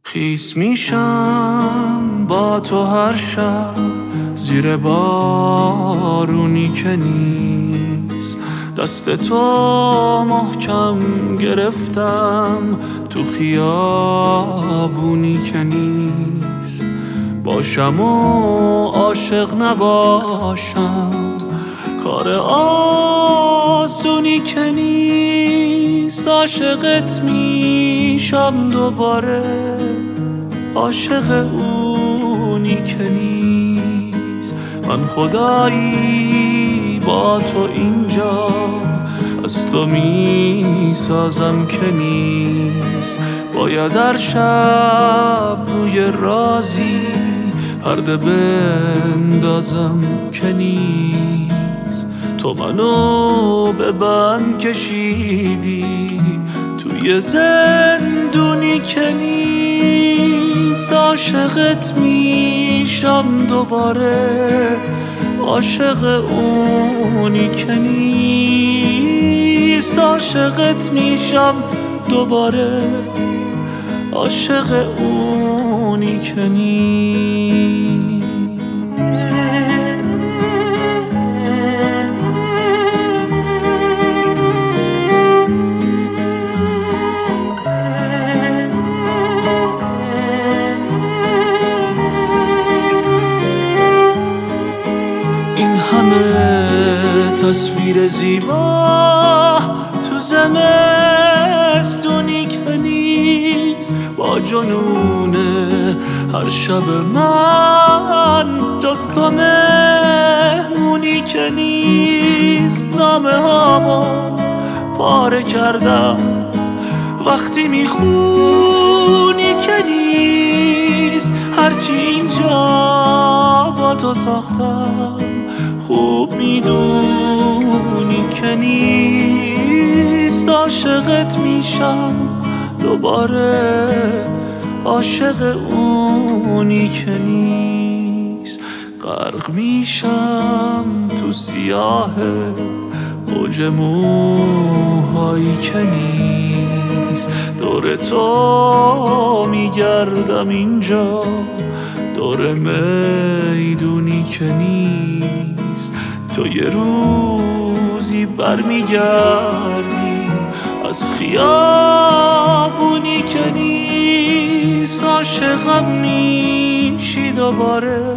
خیس میشم با تو هر شب زیر بارونی که نیست، دست تو محکم گرفتم تو خیابونی که نیست. باشم و عاشق نباشم کار آسونی که نیست. عاشقت میشم دوباره، عاشق اونی که نیست. من خدایی با تو اینجا از تو میسازم که نیست. باید هر شب روی رازی پرده بندازم که نیست. تو منو به بند کشیدی توی زندونی که نیست. عاشقت میشم دوباره، عاشق اونی که نیست. عاشقت میشم دوباره، عاشق اونی که نیست. این همه تصویر زیبا تو زمستونی که نیست. با جنون هر شب من جز تو مهمونی که نیست. نامه هامو پاره کردم وقتی میخونی که نیست. هرچی اینجا با تو ساختم خوب میدونی که نیست. عاشقت میشم دوباره، عاشق اونی که نیست. غرق میشم تو سیاه موج موهایی که نیست. دور تو میگردم اینجا، دور میدونی که نیست. تو یه روزی برمیگردی از خیابونی که نیست. عاشقم میشی دوباره،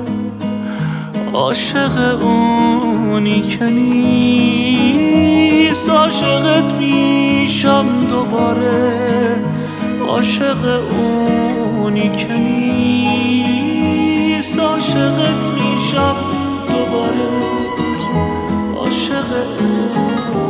عاشق اونی که نیست. عاشقت میشم دوباره، عاشق اونی که نیست. عاشقت میشم دوباره، عاشق اونی